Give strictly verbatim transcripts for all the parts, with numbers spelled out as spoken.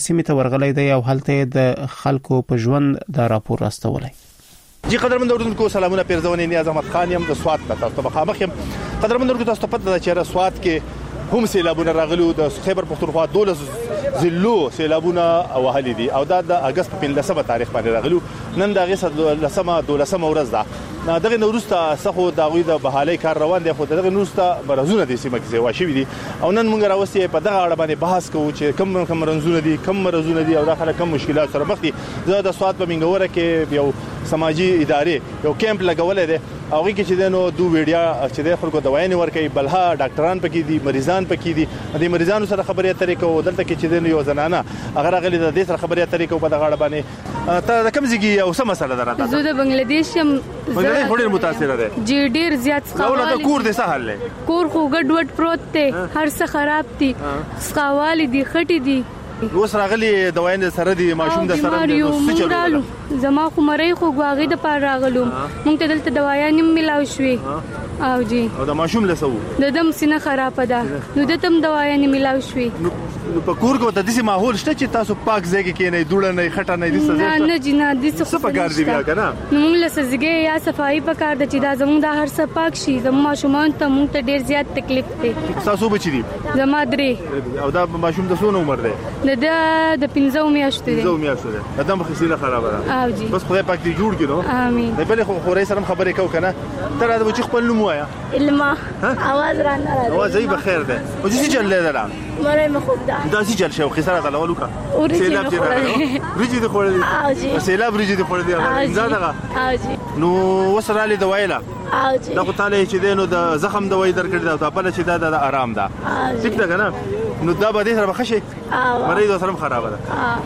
سیمې ته ورغلی دی او هلته د خلکو په ژوند د راپور راستولی. جی قدرمن اوردونکو سلامونه، پیرزونی نیاز احمد خان یم د سوات ته تاسو مخامخ یم. قدرمن اوردونکو تاسو ته پته ده چې سوات کې هم سیلابونه راغلي د خیبر پختونخوا دولس زلو سیلابونه وهلي دي او دا د اگست په لسمه تاریخ باندې راغلي. نن د اگست لسمه دولسمه ورځ ده. دغه نوروسته سخو داوی د بحالي کار روان دي، خو دغه نوروسته مرزونه دي سیمه کې واشي دي او نن موږ راوستي په دغه اړه باندې بحث کوو چې کم کم مرزونه دي کم مرزونه دي او داخله کم مشکلات سره مخ دي. زه د سوات په منګوره کې یو سماجی ادارې یو کیمپ لګولې ده او هغه کې چې دنو دوه ویډیا چې د خلکو دوايانې ورکوي، بلها ډاکټران پکې دي، مریضان پکې دي. د مریضانو سره خبرې اترې کوو. دلته کې چې دنو یو زنانه هغه غلي د دې سره خبرې اترې کوو په دغه اړه باندې. ته د کوم ځای یو سم مسله درته؟ زه د بنگلاديش یم. بنگلاديش ډېر متاثر ده. جی ډېر زیات سقاوال. نو د کور د سهال له کور خو ګډ وډ پروت ته، هر څه خراب دي، سقاوال دي، خټي دي. اوس راغلي دوايان سره دي، ماشوم د سره دي، څه چلو؟ زما خو مړی خو غواغې د پاره راغلو. مونږ ته دلته دوايان ملاو شوې او جی او د ماشوم له سو د دم سینه خراب ده، نو د تم دوايان ملاو شوې. نو په کور کې د دې ماحول شته چې تاسو پاک ځای کې نه دوړه نه خټه نه دي څه نه نه جی نه دي څه په کار دی بیا کنه. نو موږ له سزګي یا صفائی په کار د چې دا زموږ د هر څه پاک شي. زموږ ماشومان ته موږ ته ډیر زیات تکلیف دی. تاسو بچی دي؟ زما درې. او دا ماشوم د څونه عمر دی؟ د د پنځه میاشتې دی. پنځه میاشتې دی. دا مخسینه خراب ده. او جی بس خدای پاک دې جوړ کړو. امين. د بل خو خوري سره خبرې کو کنه. تر دا بچی خپل نوم وایا؟ علما. आवाज را نه راځي. आवाज یې بخیر ده. او چې چل لیدل مړی مخوب ده. دا چې چل شو خساره غلولو کا. سیلاب دې راغلو. ریجی دې خورل. او جی. سیلاب ریجی دې خورل دي. دا دغه. او جی. نو وسره له دوایلا. او جی. دا خو تعالی چې دینو د زخم دوای درکړی دا په بل چې دا د آرام ده. ټیک ده کنه. نو دا به دې سره بخښي. مریض سره خراب ده.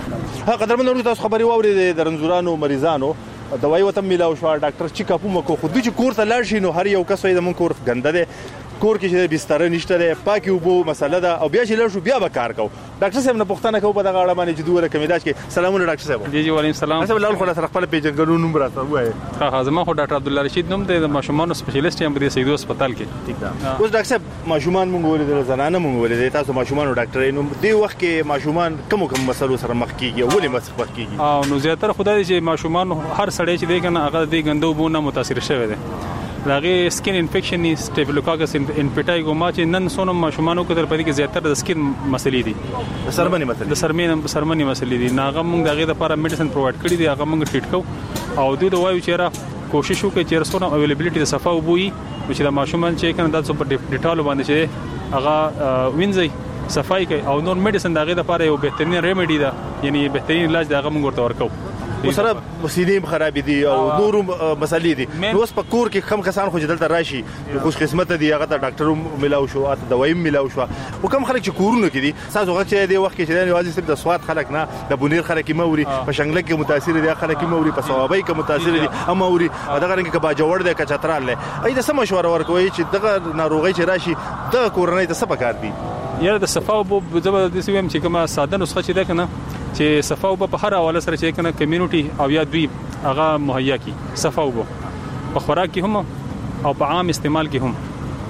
ها قدرمن ورته تاسو خبري واوري د رنزورانو مریضانو دوايي وته ملاو شو. ډاکټر چې کاپو مکو خو د چې کور ته لاړ شي نو هر یو کس وي د مون کور ګنده ده، کور کې چې بستر نشته ده، پاکي وبو مسله ده او بیا چې لاړ شو بیا به کار کو. ډاکټر صاحب نه پوښتنه کوو په دغه اړه باندې چې دوه رقمداج کې. سلامونه ډاکټر صاحب. جی جی وعلیکم السلام. تاسو لاول خو سره خپل پیژنګلو نوم راته وایي. ها ها زما خو ډاکټر عبد الله رشید نوم دی، د ماشومان سپیشلیست یم په سیدو هسپتال کې. ٹھیک ده. اوس ډاکټر صاحب ماشومان مونږ ولې د زنانه مونږ ولې تاسو ماشومان او ډاکټر نو دی وخت کې ماشومان کوم کوم مسلو سره مخ کیږي ولې مخ کیږي؟ او نو زیاتره خدای چې ماشومان هر سړی چې دی کنه هغه د ګندو بونه متاثر شوی دی. داغه سکین انفیکشن ني سټیفلوکاکس انفیټایګو ما چې نن سونو ماشومانو کې تر پدې کې زیاتره د سکین مسلې دي، د سرمنې مسلې د سرمنې سرمنې مسلې دي. ناغه موږ دغه لپاره میډیسن پرووايډ کړی دی، هغه موږ ټریټ کوو او دوی د وایو چې را کوشش وکړي چې رسونه اویلیبিলিټي د صفه وبوي چې د ماشومان چې کنه د سپر ډیټالو باندې چې هغه وینځي صفای کوي او نور میډیسن دغه لپاره یو بهترین ریمیډي ده، یعنی بهترین علاج دغه موږ ورته ورکو. وسره سینې خراب دي او نور مسلې دي. نو اوس په کور کې کم کسان خو جدل تر راشي خوش قسمت دي، هغه ته ډاکټر ملاو شو، اته دوايي ملاو شو او کم خلک چې کورونه کې دي تاسو هغه چې دی وخت کې چې دی واځي د سواد خلک نه د بونیر خلک موري په شنګله کې متاثر دي، خلک موري په ثوابي کې متاثر دي اما موري دغه رنګ کې با جوړ دی کچترال له اې د سم مشوره ورکوي چې دغه ناروغي چې راشي د کورنۍ ته څه پکار دي. یاره د صفاو په زبردست ویم چې کومه ساده نسخه چې ده کنه چې صفاو په هر حواله سره چې کنه کمیونټي او یا دوی هغه مهیا کی صفاو په خوراک کې هم او په عام استعمال کې هم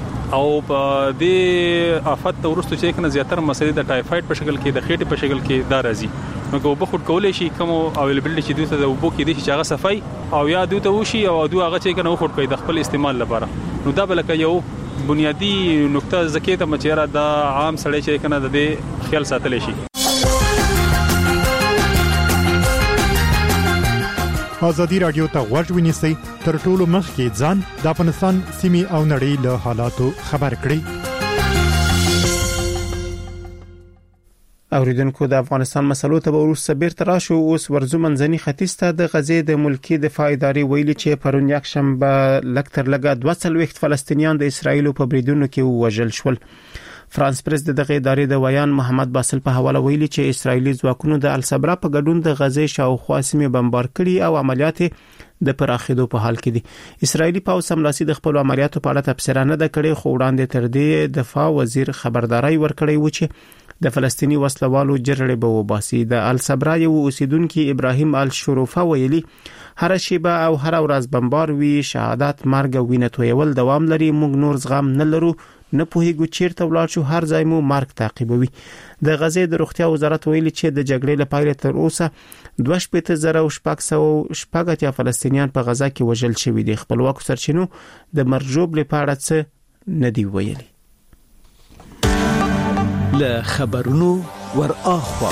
او په دې افت ورستو چې کنه زیاتره مسلې د ټایفاید په شکل کې د خېټې په شکل کې دا راځي. نو کو په خود کولای شي کوم اویلیبিলিټي چې دوی ته د وبو کې دي چې هغه صفای او یا دوی ته وشي او دوی هغه چې کنه خود کوي د خپل استعمال لپاره. نو دا بلکې یو بنیادی نقطه زکه ته مچېره د عام سړی چې کنه د دې خیال ساتل شي. ازادي رادیو ته غوږ ونیسئ، تر ټولو مخکې ځان د افغانستان سیمې او نړۍ له حالاتو خبر کړئ. اوریدونکو د افغانستان مسلو ته ورسره بیرته راشو. اوس ورزو منځني ختیځ ته د غزې د ملکی دفاع ادارې ویلي چې پرون یک شنبه لکتر لګا دوه څلوېښت فلسطینیان د اسرایل په بریدونو کې وژل شول. فرانس پریس د دغه ادارې د ویان محمد باسل په حواله ویلي چې اسرایلی ځواکونو د الصبرا په ګډون د غزې شاوخوا سیمې بمبار کړي او عملیات د پراخېدو په حال کې دي. اسرایلی پاوځ سملاسي د خپل عملیاتو په اړه تفسیر نه ده کړې، خو وړاندې تر دې دفاع وزیر خبرداري ورکړې و چې د فلسطینی وسلوالو جرړې به وباسي. د الصبرا یو اوسیدونکو ابراهیم الشروفه ویلي هر شیبه او هر ورځ بمبار وی شهادت مرګ وینه تویول دوام لري. موږ نور زغم نه لرو، نه پوهیږو چیرته ولاړ شو، هر ځای مو مرګ تعقیبوي. د غزې د روغتیا وزارت ویلي چې د جګړې لپاره تر اوسه دوه شپږ زره او شپږ سوه شپږ اتیا فلسطینیان په غزا کې وژل شوي دي. خپلواکو سرچینو د مرجوب لپاره څه نه دی ویلي. له خبرونو ور اخوا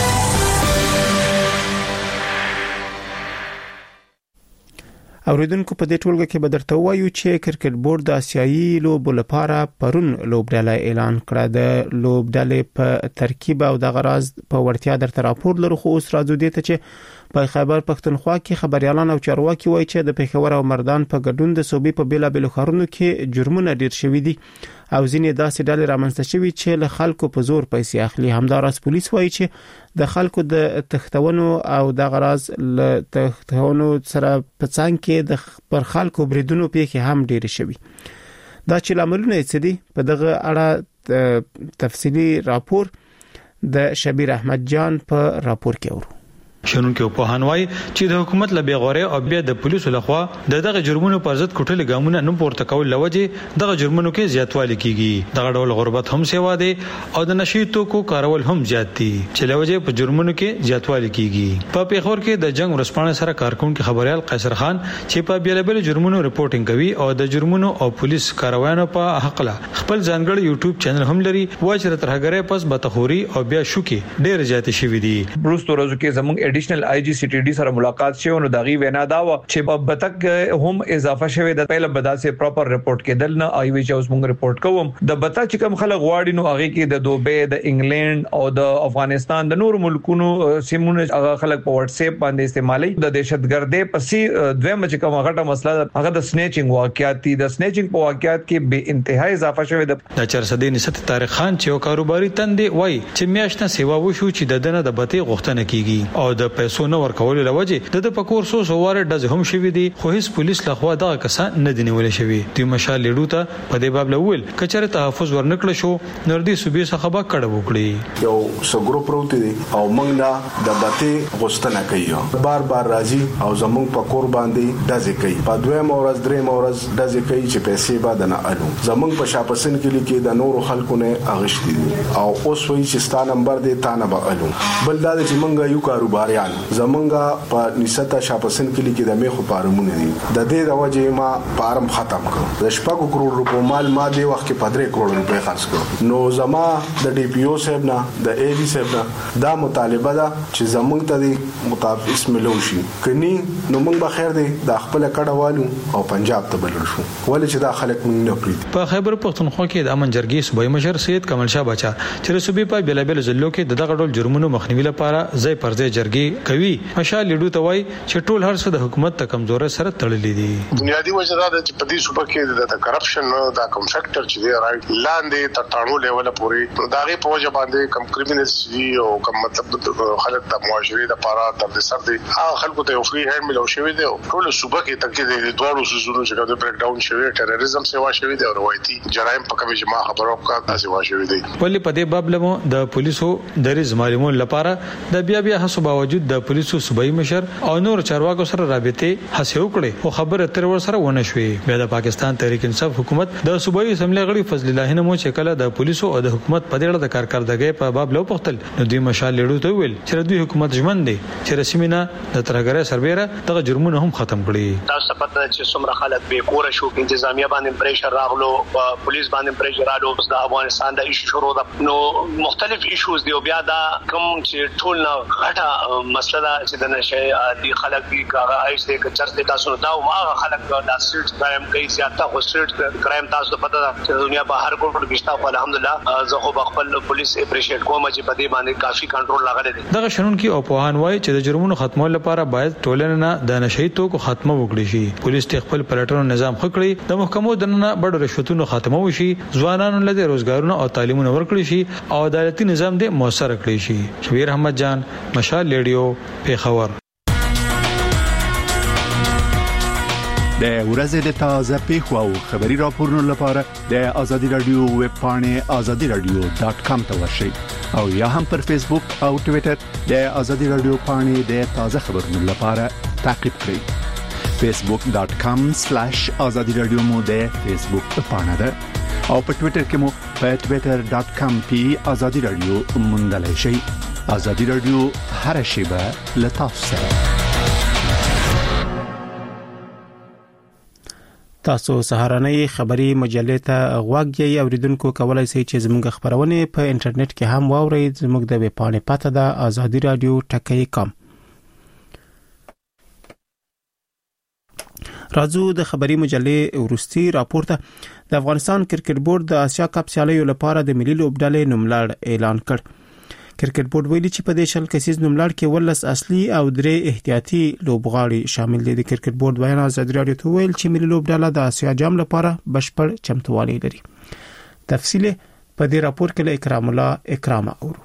اوریدونکو په دې ټولګه کې به درته وایو چې کرکټ بورډ د آسیایي لوبو لپاره پرون لوبډله اعلان کړه. د لوبډلې په ترکیب او د غراز په ورتیا درته راپور لرو، خو اوس راځو دې ته چې په خیبر پختونخوا کې خبريالان او چارواکي وایي چې د پېښور او مردان په ګډون د صوبې په بیلا بیلو ښارونو کې جرمونه ډیر شوي دي او ځینې داسې ډلې رامنځته شوي چې له خلکو په زور پیسې اخلي. همداراز پولیس وایي چې د خلکو د تختونو او د غراز له تختونو سره په څنګ کې د پر خلکو بریدونو پیښې هم ډیر شوي. دا چې لاملونه یې څه دي په دغه اړه تفصیلی راپور د شبیر احمد جان په راپور کې اورو. شنونکو په هنوای چې د حکومت له بیغوري او بیا د پولیسو لخوا د دغه جرمونو پر ضد کوټل ګامونه نه پورته کول لوجه دغه جرمونو کې زیاتوالی کیږي. دغه ډول غربت هم سیوا دي او د نشي توکو کارول هم زیات دي چې لوجه په جرمونو کې زیاتوالی کیږي. په پیښور کې د جنگ ورسپانه سره کارکونکو خبريال قیصر خان چې په بیلابل جرمونو ریپورتینګ کوي او د جرمونو او پولیس کاروانو په حق له خپل ځانګړی یوټیوب چینل هم لري. واجر ترهګره پس بتخوري او بیا شوکي ډیر زیات شوي دي. بروستو ورځو کې زموږ ایډیشنل آی جی سی ټی ډی سره ملاقات شو نو دغه وینا دا و چې بتک هم اضافه شوی د پهله بداسه پراپر ریپورت کېدل نه آی وی چې اوس موږ ریپورت کوم د بتا چې کوم خلک غواړي نو هغه کې د دوبه د انګلند او د افغانستان د نور ملکونو سیمونه هغه خلک په واتس اپ باندې استعمالي د دهشتګردۍ پسې دویم چې کوم غټه مسله هغه د سنیچینګ واقعیت دي. د سنیچینګ په واقعیت کې به انتهای اضافه شوی د چرسدې نسبت طارق خان چې کاروباري تندې وای چې میاشتنه سیوا وشو چې د دنه د بته غوښتنه کیږي او د پیسو نه ورکول لوجه د پکور سو سواره د هم شوی دي خو هیڅ پولیس لخوا دغه کسان نه دی نیول شوی. د مشال لیډو ته په دې باب لول کچره تحفظ ورنکړ شو نردي صوبې څخه به کډه وکړي. یو سګرو پروت دي او موږ نه د بته غوښتنه کوي بار بار راځي او زموږ پکور باندې دځې کوي په دوه مورز درې مورز دځې کوي چې پیسې بعد نه الو زموږ په شاپسن کې لیکي د نورو خلکو نه اغشتي او اوس وایي چې ستا نمبر دی تا نه به الو بل دا چې موږ یو کاروباریان زمونږه په نستا شاپسن کې لیکي د میخو پارمونه دي د دې د وجه ما پارم ختم کړ د شپږ کروڑ روپو مال ما دی وخت کې پدری کروڑ روپے خرج کړ. نو زما د ډي پی او صاحب نه د ای ډي صاحب نه دا مطالبه ده چې زمونږ ته د مطابق اسم لوشي کني نو موږ به خیر دی د خپل کډوالو او پنجاب ته بلل شو ولې چې دا خلک موږ نه پریږدي. په خیبر پختونخوا کې د امن جرګې صوبایي مشر سید کمال شاه بچا چې صوبې په بیلابل ضلعو کې دغه ډول جرمونو مخنیوي لپاره ځای پر ځای جرګې کوي. مشال لیډو ته وای چې ټول هر څه د حکومت ته کمزوري سره تړلې دي. بنیادی وجه دا چې په دې صوبه کې د کرپشن دا کوم فیکټر چې دی رائټ لاندې تر ټاڼو لیول پورې دا غي په وجه باندې کم کریمینلز دي او کم مطلب خلک د معاشري د پاره د سر دي هغه خلکو ته فری هاند ملو شوی دی. ټول صوبه کې تکي د دوړو سوزونو چې د بریک ډاون شوی ټیرریزم سیوا شوی دی او روایتي جرایم په کومه جما خبرو کا تاسو وا شوی دی. ولې په دې باب لمو د پولیسو د ریز معلومون لپاره د بیا بیا حساب باوجود د پولیسو صوبایي مشر او نور چارواکو سره رابطه هڅه وکړي خو خبره تر ور سره ونه شوې. بیا د پاکستان تحریک انصاف حکومت د صوبایي اسمبلی غړي فضل الله نمو چې کله د پولیسو او د حکومت په ډېر د کارکړدګۍ په باب لو پختل نو دوی مشال لیډو ته ویل چې دوی حکومت ژمن دي چې رسمینا د ترګره سربېره دغه جرمونه هم ختم کړي. تاسو پته چې څومره خلک به کور شو انتظامیه باندې پریشر راغلو پولیس باندې پریشر راغلو د افغانستان د ایشو شروع ده نو مختلف ایشوز دی او بیا دا کوم چې ټول نه غټه مسله چې د نشه دي خلک دي کاغه ایس دې کچر دې تاسو دا او هغه خلک د سټ کرایم کوي زیاته خو سټ کرایم تاسو پته ده چې دنیا په هر ګوټ کې شته الحمدلله زه خو خپل پولیس اپریشیټ کوم چې په دې باندې کافي کنټرول لاغله دي. دغه شنونکو او پوهان وایي چې د جرمونو ختمولو لپاره باید ټولنه نه د نشئی توکو ختمه وکړي شي. پولیس ته خپل پلټنو نظام خکړي د محکمو دنه بډو رشوتونو ختمه وشي ځوانانو له روزګارونو او تعلیمونو ورکړي شي او عدالتي نظام دې موثر کړي شي. شبیر احمد جان مشال لیډیو پیښور. د ورځې د تازه پیښو او خبري راپورونو لپاره د آزادي رادیو ویب پاڼه آزادي رادیو ډاټ کام ته ورشئ. او یا هم پر فیسبوک او ټوئیټر د ازادي رادیو پاڼې د تازه خبرونو لپاره تعقیب کړئ. facebook dot com slash azadi radio مو د فیسبوک پاڼه ده او په ټوئیټر کې مو په twitter dot com پی azadi radio موندلای شئ. ازادي رادیو هر شیبه لطف سره. تاسو سهارنۍ خبری مجلې ته غوږ یې اوریدونکو کولای شئ چې زموږ خبرونه په انټرنیټ کې هم واورئ. زموږ د ویب پاڼې پته ده azadi radio ټکی کام. راځو د خبری مجلې ورستي راپور ته. د افغانستان کرکټ بورډ د آسیا کپ سیالیو لپاره د ملي لوبډلې نوملړ اعلان کړ. کرکټ بورډ ویلي چې په دې شل کسیز نوملړ کې ولس اصلي او درې احتیاطي لوبغاړي شامل دي. د کرکټ بورډ بیان ازادي رادیو ته ویل چې ملي لوبډله د آسیا جام لپاره بشپړ چمتووالی لري. تفصیل په دې راپور کې له اکرام الله اکرام اورو.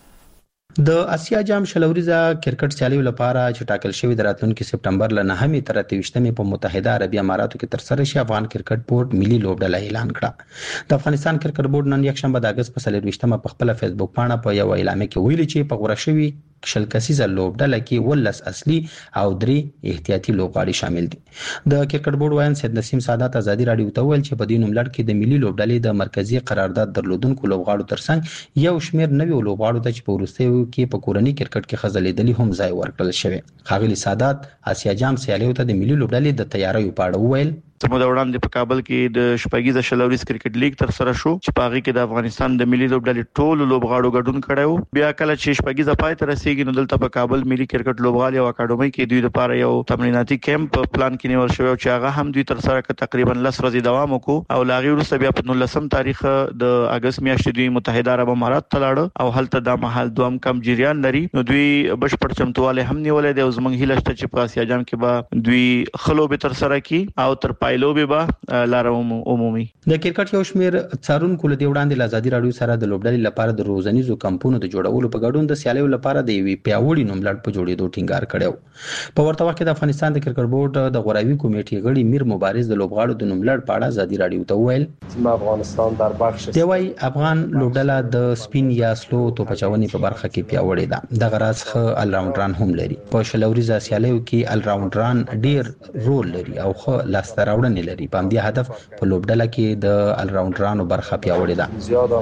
د آسیا جام شلوريزه کرکټ سیالیو لپاره چې ټاکل شوی د راتلونکي سپټمبر ل نهمې تر اتهشتمې په متحده عربی اماراتو کې تر سره شي. افغان کرکټ بورډ ملي لوبډله اعلان کړه. د افغانستان کرکټ بورډ نن یک شنبه د اگست په څلرویشتمه په خپل فیسبوک باندې په یو اعلامیه کې ویلي چې په غوړه شوی شل کسیزه لوبډله کې ولس اصلي او درې احتیاطي لوبغاړي شامل دي. د کرکټ بورډ وایي سید نسیم سادات ازادي رادیو ته ویل چې په دې نوملړ کې د ملي لوبډلې د مرکزی قرارداد درلودونکو لوبغاړو ترڅنګ یو شمېر نوي لوبغاړو ته چې په وروستیو کې په کورنۍ کرکټ کې خزلیدلي هم ځای ورکړل شوی. ښاغلي سادات آسیا جام سیالیو ته د ملي لوبډلې د تیاریو په اړه وویل. زموږ د وړاندې په کابل کې د شپږیزه شلوريز کرکټ لیګ تر سره شو چې په هغه کې د افغانستان د ملي لوبډلې ټول لوبغاړو ګډون کړو. بیا کله چې شپږیزه پای ته رسیدي نو دلته په کابل ملي کرکټ لوبغاړي او اکاډمي کې دوی لپاره یو تمریناتي کیمپ پلان کې نیول شوی چې هغه هم دوی تر سره ک تقریبا لس ورځې دوام وکړو او لاغي وروسته بیا په نولسم تاریخ د اگست میاشتې دوی متحده عرب امارات ته لاړ او هلته د محل دوام کم جریان لري. نو دوی بشپړ چمتواله هم نیولې د زمنګ هیله شته چې په آسیا جام کې به دوی خلو به تر سره کی او تر پایلو به لارم عمومي. د کرکټ یو شمېر څارونکو له وړاندې د ازادي رادیو سره د لوبډلې لپاره د روزنیزو کمپونو د جوړولو په ګډون د سیالیو لپاره د یوې پیاوړي نوملړ په جوړېدو ټینګار کړو. په ورته وخت کې د افغانستان د کرکټ بورډ د غوراوي کمیټې غړي میر مبارز د لوبغاړو د نوملړ په اړه ازادي رادیو ته ویل چې افغانستان در بخش دی وايي افغان لوبډله د سپین یا سلو توپچونې په برخه کې پیاوړې ده. د غراس خ الراوندران هم لري. په شلوريزه سیالیو کې الراوندران ډیر رول لري او خو لاسته راوړنې لري. په دې هدف په لوبډله کې د الراوندرانو برخه پیاوړې ده.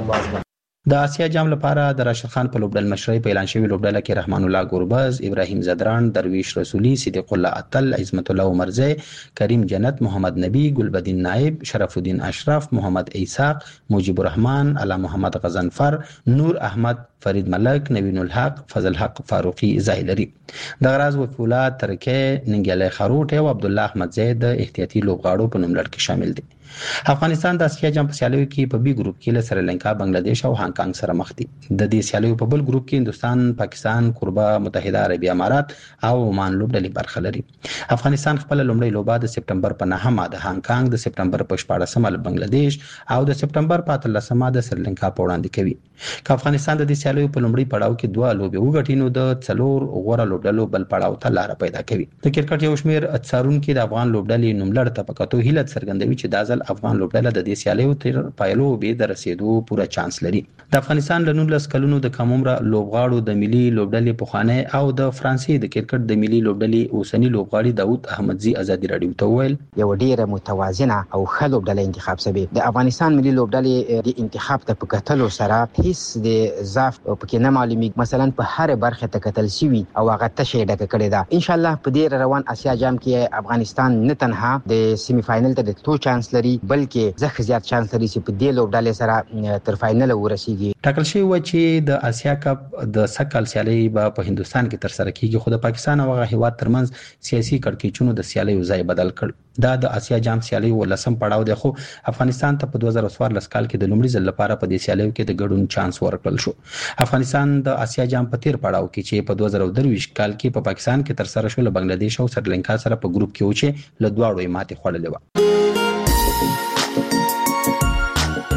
د آسیا جام لپاره د راشد خان په لوبډل مشرۍ په اعلان شوی لوبډله کې رحمان الله ګورباز، ابراهیم زدران، درویش رسولی، صدیق الله اتل، عظمت الله عمرزی، کریم جنت، محمد نبی، ګلبدین نائب، شرف الدین اشرف، محمد اسحاق، مجيب الرحمن، علا محمد غزنفر، نور احمد، فرید ملک، نوین الحق، فضل حق فاروقی ځای لري. د غراز وفولات ترکه ننګیالی خروټ او عبد الله احمد زید احتیاطي لوبغاړو په نوملړ کې شامل دي. افغانستان د آسیا جام په سیالیو کې په بي ګروپ کې له سریلانکا، بنگلاديش او هانګ کانګ سره مخ دي. د دې سیالیو په بل ګروپ کې هندستان، پاکستان، کوربه، متحده عربی امارات او عمان لوبډلې برخه لري. افغانستان خپل لومړی لوبه د سپټمبر په نهمه د هانګ کانګ، د سپټمبر په شپاړسمه له بنگلاديش او د سپټمبر په اتلسمه د سریلانکا په وړاندې کوي. که افغانستان د دې سیالیو په لومړی پړاو کې دوه لوبې وګټي نو د څلور غوړه لوبډلو بل پړاو ته لار پیدا کوي. د کرکټ یو شمېر څارونکو د افغان لوبډلې نوملړ ته په کتو هیله څرګندوي چې د ځل افغان لوبډله د دې سیالیو تر پایلو به د رسیدو پوره چانس لري. د افغانستان له نولس کلونو د کم عمره لوبغاړو د ملي لوبډلې پخوانی او د فرانسې د کرکټ د ملي لوبډلې اوسنی لوبغاړي داوود احمدزي ازادي رادیو ته ویل یو ډیره متوازنه او ښه لوبډله انتخاب شوه. د افغانستان ملي لوبډلې د انتخاب ته په کتلو سره هیڅ د ضعف پکې نه معلومي. مثلا په هر برخه ته کتل شوی او هغه تشه ډکه کړې ده. ان شاء الله په دې روان آسیا جام کې افغانستان نه تنها د سیمی فائنل ته د تو چانس لري بلکې ځکه زیات چانس لري چې په دې لوبډلې سره تر فائنل ورسیږي. ټاکل شوی و چې د آسیا کپ د سکل سیالي به په هندستان کې تر سره کیږي. خو د پاکستان او هغه هیواد ترمنځ سیاسي کړکېچونو د سیالي ځای بدل کړ. دا د آسیا جام سیالي ولسم پړاو دی خو افغانستان ته په دوه زره څوارلس کال کې د لومړي ځل لپاره په دې سیالیو کې د ګډون چانس ورکړل شو. افغانستان د آسیا جام په تیر پړاو کې چې په دوه زره درویشت کال کې په پا پاکستان کې تر سره شو له بنگلاديش او سریلانکا سره په ګروپ کې و چې له دواړو یې ماتې خوړلې و.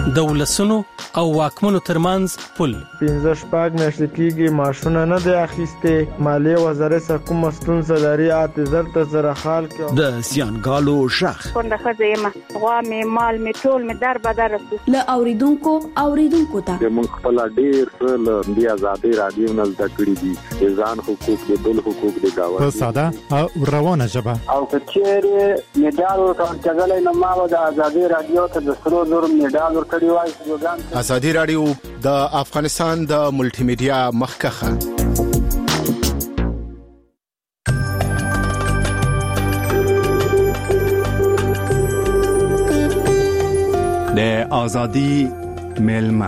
د ولسونو او واکمنو ترمنځ پل پنځه شپږ میاشتې کېږي ماشونه نه دی اخیسته مالیه وزارت څخه کوم ستونزه لري اته زرت سره حال کې د زیانګالو شخ څنګه خزیمه غوا می مال می ټول می در بدر له اوریدونکو اوریدونکو ته موږ خپل ډیر له بیا آزادي رادیو نه زده کړی دي ځان حقوق د بل حقوق د گاوه په ساده او روانه ژبه او کچېره میډال ورکړل نو ما د آزادي رادیو ته د سرو زور میډال ورکړی وای آزادي رادیو د افغانستان د ملټي میډیا مخکخه د آزادي ملما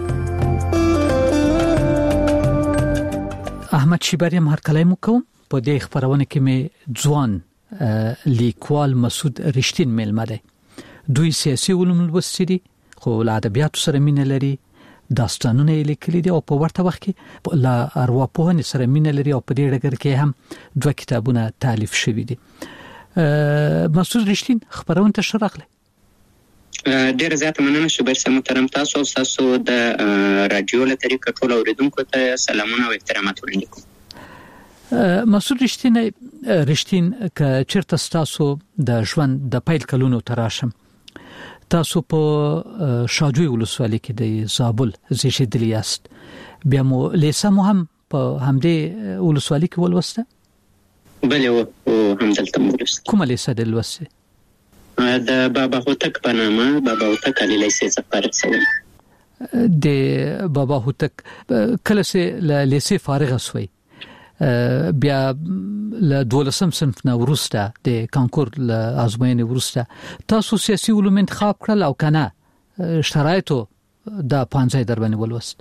احمد شیبری هرکلی مو کوم په دې خبرونه کې مې ځوان لیکوال مسعود رښتین ملما دی دوی سیاسي علوم لوستي خو له ادبیاتو سره مینه لري داستانونه یې لیکلي دي او په ورته وخت کې له ارواپوهنې سره مینه لري او په دې ډګر کې هم دوه کتابونه تالیف شوي دي مسعود رښتین خبرونه ته شراغله ډیر زیات مننه شوبر سم محترم تاسو او تاسو د رادیو له طریقې ټول اوریدونکو ته سلامونه او احترامات وړاندې کوم مسعود رښتین رښتین ک چیرته تاسو د ژوند د پیل کلونو تراشم تاسو په شاجوی ولسوالۍ کې د زابل زیشدلی است بیا مو لیسه مو هم په همدې ولسوالۍ کې ولوسته بله او همدلته ولوسته کومه لیسه د لوسته د بابا هوتک په نامه بابا هوتک علی لیسه فارغ شوم د بابا هوتک کله سه لیسه فارغ شوی بیا له دولسم صنف نه ورسته د کانکور له ازموینې ورسته تاسو سیاسي علوم انتخاب کړل او کنه شرایطو د پنځه در باندې ولوست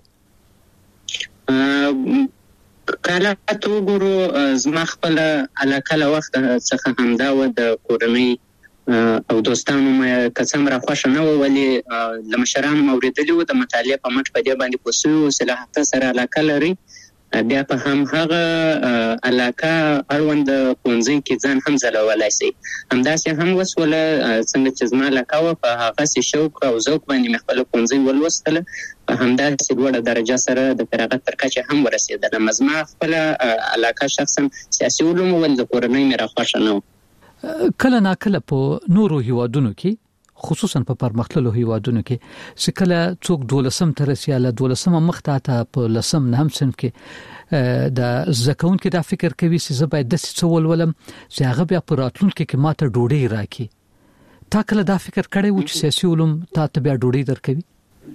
کله ته وګورو زما خپل علاقه له وخت څخه همدا و د کورنۍ او دوستانو مې قسم را خوښ نه و ولی لمشرانو موریدلی و د مطالعه په مټ په دې باندې پوسو صلاحیت سره علاقه لري بیا په هم هغه علاقه اړوند پونځي کې ځان هم زلولای شي همداسې هم وسوله څنګه چې زما علاقه و په هغه سي شوق او ذوق باندې خپل پونځي ولوستله همداسې ډوړه درجه سره د فراغت تر کچه هم ورسېدل مزما خپل علاقه شخصا سیاسي علوم ول د کورنۍ مې را خوښ نه کله نا کله په نورو هیوادونو کې خصوصا په پرمختللو هیوادونو کې چې کله څوک دولسم ترسیاله دولسم مخته ته په لسم نه هم صنف کې د زکون کې دا فکر کوي چې زه باید د څول ولم چې هغه بیا پر راتلونکو کې ماته ډوډۍ راکړي تا کله دا فکر کړی و چې سیاسي علوم تا ته بیا ډوډۍ درکوي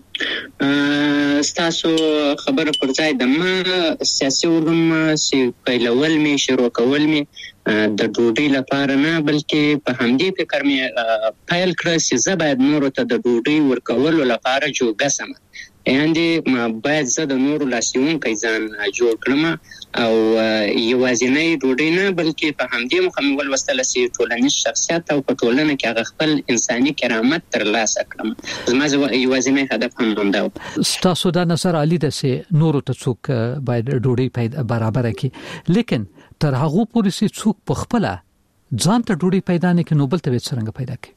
ستاسو خبره پر ځای د ما سیاسي علوم چې پیلول می شروع کول می د ډوډۍ لپاره نه بلکې په همدې فکر می پیل کړ چې زه باید نور ته د ډوډۍ ورکولو لپاره جوګه سم یعنی باید زه د نور لاسیون کې ځان جوړ کړم او یوازینی ډوډۍ نه بلکې په همدې مخمول وسله سي ټولنیز شخصیت او په ټولنه کې هغه خپل انساني کرامت ترلاسه کړم زما یوازینی هدف هم همدا و تاسو دا نظر علي ده چې نور ته څوک باید ډوډۍ پیدا برابر کړي لیکن تر هغه پورې چې څوک په خپل ځان ته ډوډۍ پیدا نه کړي نو بل ته څنګه پیدا کړي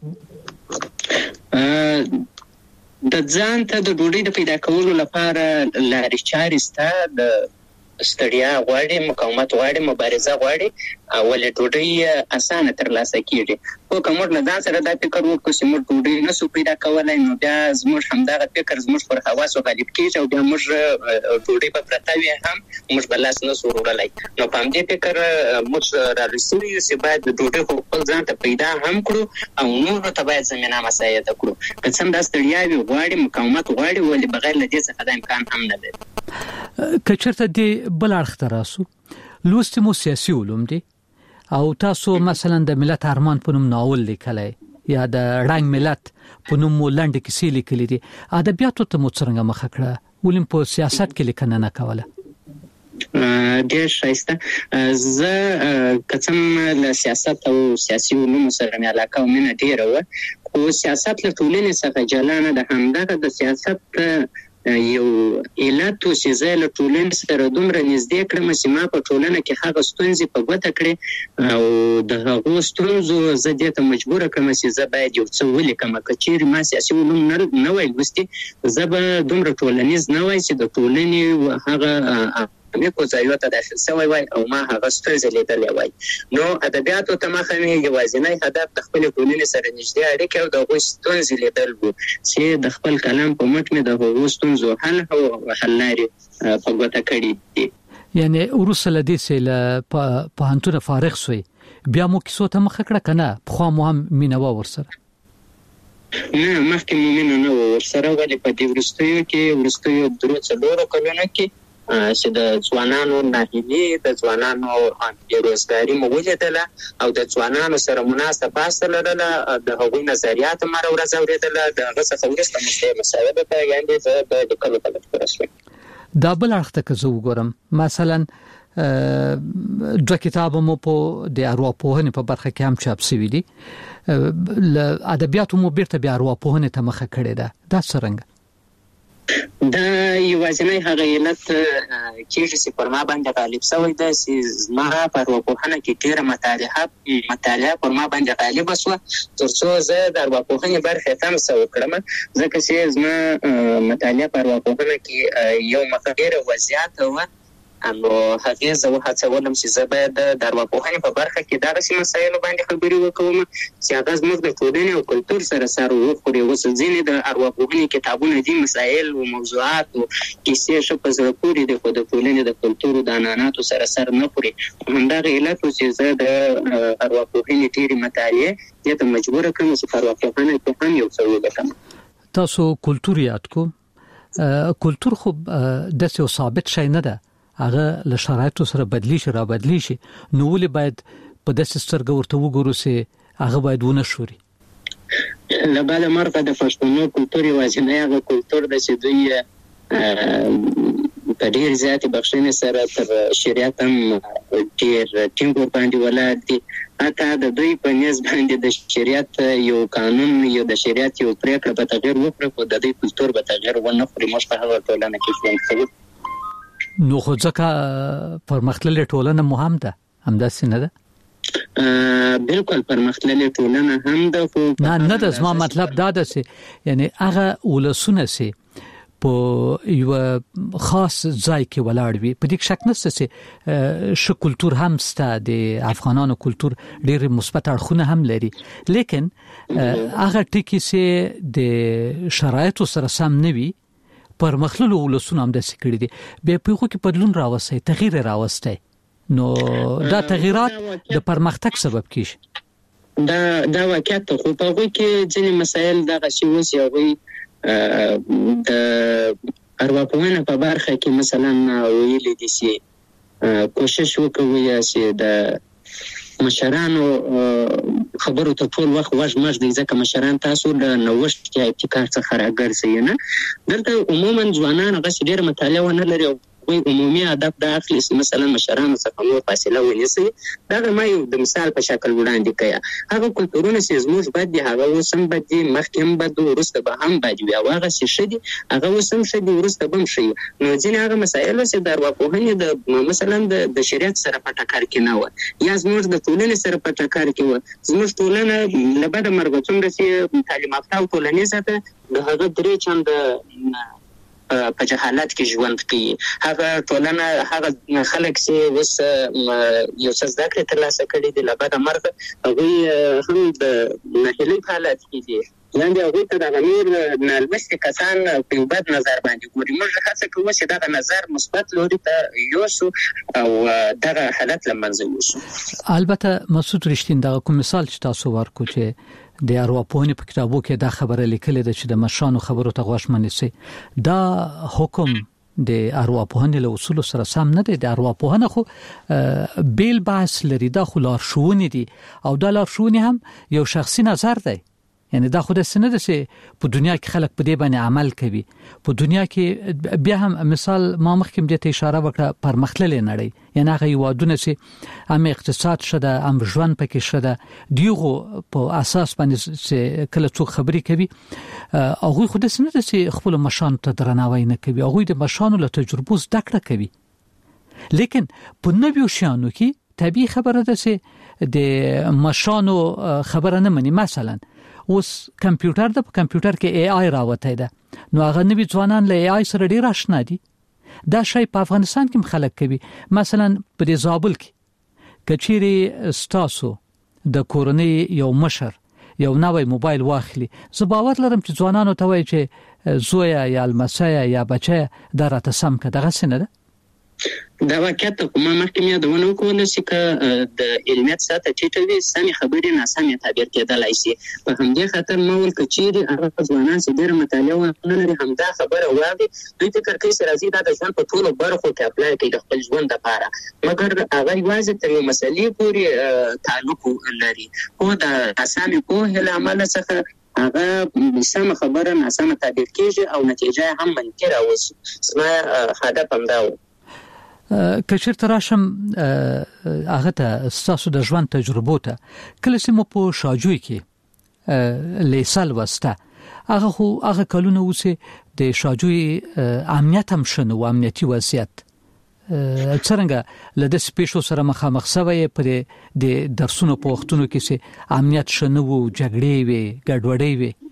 د ځان ته د ډوډۍ د پیدا کولو لپاره لارې چارې سته د ستړیا غواړي مقاومت غواړي مبارزه غواړي او ولې ډوډۍ اسانه ترلاسه کیږي خو کوم نه دا سره د فکر وکړو چې موږ ډوډۍ نه سو پیدا کولای نو بیا زموږ همدغه فکر زموږ پر حواسو غالب کیږي او بیا موږ ډوډۍ په پرتاوي هم موږ بلاس نه سورولای نو په دې فکر موږ راځي چې باید ډوډۍ خپل ځان ته پیدا هم کړو او نور ته باید زمينه مساعده کړو که څنګه د ستړیا وي غواړي مقاومت غواړي ولې بغیر له دې څخه د امکان هم نه لري کچرته دی بل اړخ تراسو لوستي مو سیاسي علوم دي او تاسو مثلا د ملت ارمان په نوم ناول لیکلای یا د رنګ ملت په نوم لنډ کیسې لیکلې دي ادبیاتو ته مو څنګه مخ کړه ولیم په سیاست کې لیکنه نه کوله ډېر شایسته زه کڅم له سیاست او سیاسي علوم سره مې علاقه او مینه ډېره و او سیاست له ټولنې څخه جلا نه د همدغه د سیاست یو علت او چې له ټولنې سره دومره نږدې کړم چې ما په ټولنه کې هغه ستونزې په ګوته کړې او د هغو ستونزو زه دې ته مجبور کړم چې زه باید یو څه ولیکم. که چیرې ما سیاسي علوم نه وای لوستي زه به دومره ټولنیز نه وای چې د ټولنې هغه مې ځایو ته داخل شوی وای او ما هغه ستونزې لیدلې وای. نو ادبیاتو ته مخه مې یوازینی هدف د خپل ټولنې سره نږدې اړیکې او د هغوی ستونزې لیدل وو چې د خپل کلام په مټ مې د هغو ستونزو حل او حل لارې په ګوته کړي دي. یعنی وروسته له دې چې له پوهنتونه فارغ شوی بیا مو کیسو ته مخه کړه که نه پخوا مو هم مینه وه ورسره؟ نه مخکې مو مینه نه وه ورسره، ولې په دې وروستیو کې وروستیو درو څلورو کلونو کې چې د ځوانانو ناهیلي د ځوانانو بېروزګاري مو ولیدله او د ځوانانو سره مناسبه بحث لرله، د هغوی نظریات مه ورځ اورېدله، د هغه څخه وروسته مو دې مسایلو ته یعنې زه د لیکلو ته مجبوره شوم. دا بل اړخ ته که زه وګورم مثلا دوه کتاب مو په د ارواپوهنې په برخه کې هم چاپ شوي دي، له ادبیاتو مو بیرته بیا ارواپوهنې ته مخه کړې ده، دا څرنګه؟ دا یوازینی هغه علت کېږي چې پر ما باندې غالب شوی ده چې زما په ارواپوهنه کې ډېره مطالعه مطالعه پر ما باندې غالبه شوه تر څو زه د ارواپوهنې برخې ته تمسه وکړم، ځکه چې زما مطالعه په ارواپوهنه کې یو مخه ډېره وضعیت وه. نو هغې زه وهڅولم چې زه باید د ارواپوهنې په برخه کې دغسې مسایلو باندې خبرې وکوم چې هغه زموږ د ټولنې او کلتور سره سر وخوري. اوس ځینې د ارواپوهنې کتابونه دي مسایل او موضوعات او کیسې ښه په زړه پورې دي خو د ټولنې د کلتور او د عنعناتو سره سر نه خوري. همدغه علت و چې زه د ارواپوهنې ډېرې مطالعې دې ته مجبوره کړم چې په ارواپوهنه کې هم یو څه ولیکم. تاسو کلتور یاد کو، کلتور خو داسې یو ثابت شی نه ده، هغه له شرایطو سره بدلی شي را بدلی شي، نو ولې باید په داسې سترګه ورته وګورو چې هغه باید ونه شوري؟ له بله مرغه د پښتنو کلتور یوازینی هغه کلتور ده چې دوی په ډېر زیاتې بخښنې سره تر شریعت هم ډېر ټینګ ورباندې ولاړ دي. حتی د دوی په نیز باندې د شریعت یو قانون یو د شریعت یو پرېکړه به تغیر وکړي خو د دوی کلتور به تغیر ونه کړي. موږ په هغه ټولنه کې ژوند کوو. نو خو ځکه پرمختللې ټولنه مو هم ده، همداسې نه ده؟ بالکل پرمختللې ټولنه هم ده خو نه نه ده. زما مطلب دا ده چې یعنی هغه ولسونه چې په یو خاص ځای کې ولاړ وي، په دې شک نشته چې ش کلتور هم سته، د افغانانو کلتور ډېر مثبت اړخونه هم لري، لیکن هغه ټکي چې د شرایطو سره سم نه وي پرمختللو ولسونه هم داسې کړي دي، بیا په هغو کې بدلون راوستی، تغییر راوستی، نو دا تغییرات د پرمختګ سبب کیږي. دا دا واقعیت ته خو په هغوی کې ځینې مسایل دغسې اوس هغوی د ارواپوهنه په برخه کې مثلا ویلي دي چې کوشش وکوي چې د مشرانو خبرو ته ټول وخت وژ مژ دی، ځکه مشران تاسو د نوښت یا ابتکار څخه راګرځئ نه. دلته عموما ځوانان هغسې ډېره مطالعه ونه لري او وایي عمومي هدف دا اخلي چې مثلا مشرانو څخه نور فاصله ونیسئ. دغه ما یو د مثال په شکل وړاندې کړه. هغه کلتورونه چې زموږ بد دي هغه اوس هم بد دي، مخکې هم بد وو، وروسته به هم بد وي، او هغه چې ښه دي هغه اوس هم ښه دي، وروسته به هم ښه وي. نو ځینې هغه مسایل چې د ارواپوهنې د مثلا د شریعت سره په ټکر کې نه وه یا زموږ د ټولنې سره په ټکر کې وه. زموږ ټولنه له بده مرغه څومره چې تعلیم یافته او ټولنیزه ده د هغه درې چنده په جهالت کې ژوند کوي. هغه ټولنه هغه خلک چې اوس یو څه زده کړې ترلاسه کړي دي له بده مرغه هغوی هم د ناهیلۍ په حالت کې دي، یعنې هغوی ته دغه نور نالوستي کسان په یو بد نظر باندې ګوري. موږ هڅه کوو چې دغه نظر مثبت لوري ته یوسو او دغه حالت له منځه یوسو. البته مسعود رښتین دغه کوم مثال چې تاسو ورکو چې د ارواپوهنې په کتابو کې دا خبره لیکلې ده چې د مشرانو خبرو ته غوږ مه نیسئ، دا حکم د ارواپوهنې له اصولو سره سم نه دی. د ارواپوهنه خو بیل بحث لري، دا خو لارښوونې دي او دا لارښوونې هم یو شخصي نظر دی، یعنی دا خو د سند چې په دنیا کې خلک په دې باندې عمل کوي په دنیا کې بیا هم مثال ما مخکې د ته اشاره وکړه پرمختللې نړۍ یعنی هغه یوادونه چې ام اقتصاد شته ام ژوند پکې شته دیغه په اساس باندې چې کله څوک خبري کوي هغه خو د سند چې خپل مشان ته درناوی نه کوي هغه د مشانو له تجربو زده کړه کوي لیکن په نویو شانو کې طبيعي خبره ده چې د مشانو خبره نه مني مثلا اوس کمپیوټر د کمپیوټر کې ای آی راوته ده نو هغه نوی ځوانان له ای آی سره ډیر آشنا دي دا شی په افغانستان کې خلک کوي مثلا په زابل کې کچيري ستاسو د کورنۍ یو مشر یو نوې موبایل واخلي زه باور لرم چې ځوانانو ته وایي چې زویا یا المسیا یا بچا درته سم کړه غسنه ده دا واقعیت کومه محکمه د ونه کول شي ک د علمیت ساته ټیټوي سمي خبرې نه سمي تعبیر کېدلای شي په همدې خاطر مول کچيري هغه ځوانان چې ډېر مطالعه نه لري همدا خبره واوري دوی فکر کوي چې راځي دا د ژوند په ټولو برخو کې اپلای کوي د خپل ژوند لپاره مګر هغه یوازې تر یو مسلې پورې تعلق لري او د اسامي په لامل څخه هغه سم خبره نه سم تعبیر کیږي او نتیجه هم منکر اوسي سمه هدف هم دا و کچیر تراشم هغه ته تاسو د ژوند تجربه ته کله چې مو په شاجوي کې لیسل وسته هغه خو هغه کلونه اوسه د شاجوي امنیت هم شنو امنیتي وضعیت څنګه لده سپیشل سره مخامخ سوی په د درسونو په وختونو کې چې امنیت شنو جګړې وي ګډوډۍ وي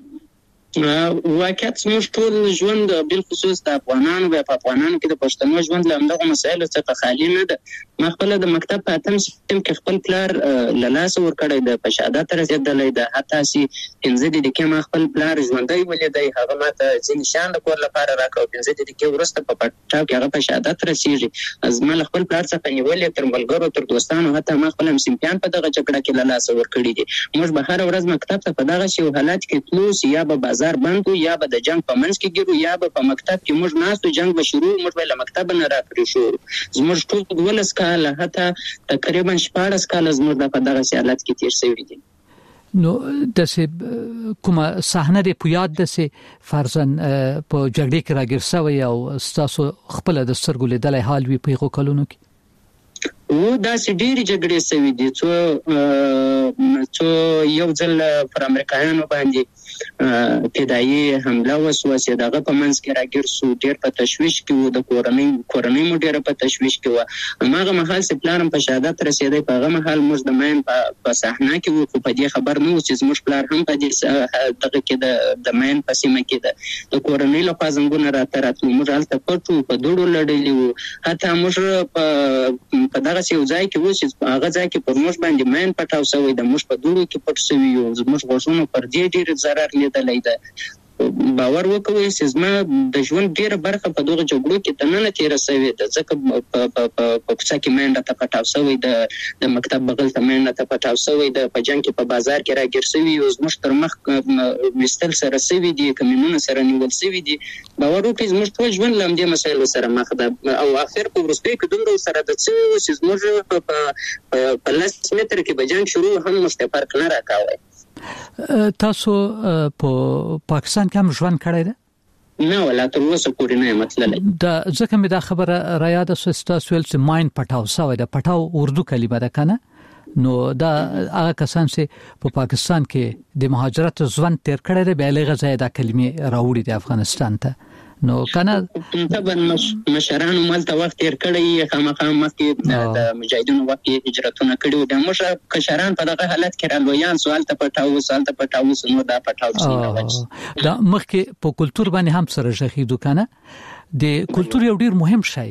واقعیت موږ ټول ژوند بل خصوص د افغانانو او په افغانانو کې د پښتنو ژوند لمدغه مسایل څخه خالی نه ده ما خپل د مکتب په اتم سیستم کې خپل پلار لاس ور کړی د پشادت رسیدلې ده حتی سي پنځه د کې ما خپل پلار ژوندۍ ولیدای هغه ماته ځین نشان د کور لپاره راکړو پنځه د کې ورسته په پټاو کې هغه پشادت رسیږي از ما خپل پلار څخه نیولې تر ملګرو تر دوستانو حتی ما خپل سیمپیان په دغه جګړه کې لاس ور کړی دي موږ به هر ورځ مکتب ته په دغه شی حالت کې تلوس یا به بازار بندو یا به د جنگ په منځ کې ګرو یا به په مکتب کې موږ ناسو جنگ به شروع موږ به له مکتب نه راکړو شو زموږ ټول ولس کاله حتی تقریبا شپږ کاله زموږ په دغه حالت کې تیر شوی دي نو د سه کومه صحنه دی په یاد ده سه فرضاً په جګړې کې راګرځوي او تاسو خپل د سترګو لیدلای حال وی په کلونو کې و دا چې ډېری جګړې سوي دي څو څو یو ځل پر امریکایانو باندې فدایي حمله وسوه چې دغه په منځ کې راګیر سو ډېر په تشویش کې و د کورنۍ کورنۍ مو ډېر په تشویش کې و هغه مهال چې پلان په شهادت رسیدای په هغه مهال موږ د مین په صحنه کې و خو په دې خبر نه و چې موږ پلان هم په دې دغه کې د د مین په سیمه کې د کورنۍ له پازنګونه راته راتلو موږ هلته پټو په دوړو لړلې و حتی موږ په په دغه یو ځای کې و چې هغه ځای کې پر موږ باندې مین پټاو شوی د موږ په دوړو کې پټ شوی یو موږ غوښنو پر دې ډېر ضرر لیدلای ده باور وکوي چې زما د ژوند ډیره برخه په دغه جګړو کې تننه تیر شوی د ځکه په په کوڅه کې منډه ته پټاو شوی د د مکتب بغل ته منډه ته پټاو شوی د په جنگ کې په بازار کې راګر شوی او زموږ تر مخ مستل سره شوی دي کمینونه سره نیول شوی دي باور وکړئ زموږ ټول ژوند لمدې مسایل سره مخ ده او اخر په ورسته کې دومره سره د څه چې زموږ په په لاس متر کې به جنگ شروع هم مستفرق نه راکاوه تاسو په پاکستان کې هم ژوند کړی دی نه ولا تر اوسه پورې نه مطلب دا ځکه مې دا خبره را یاد شوه تاسو ول چې ماین پټاو سوی دا پټاو اردو کلمه ده کنه نو دا هغه کسان چې په پاکستان کې د مهاجرت ژوند تیر کړی دی به لږه ځای دا کلمې راوړي د افغانستان ته نو کنه طبعا مشرانو مالته وخت تیر کړی خامخا مخکې د مجاهدینو وخت هجرتونه کړي د مشر کشران په دغه حالت کې رالویان سوال ته پټاو سوال ته پټاو نو دا پټاو څنګه دا مخکې په کلچر باندې هم سره ژغې دوکانه د کلچر یو ډیر مهم شی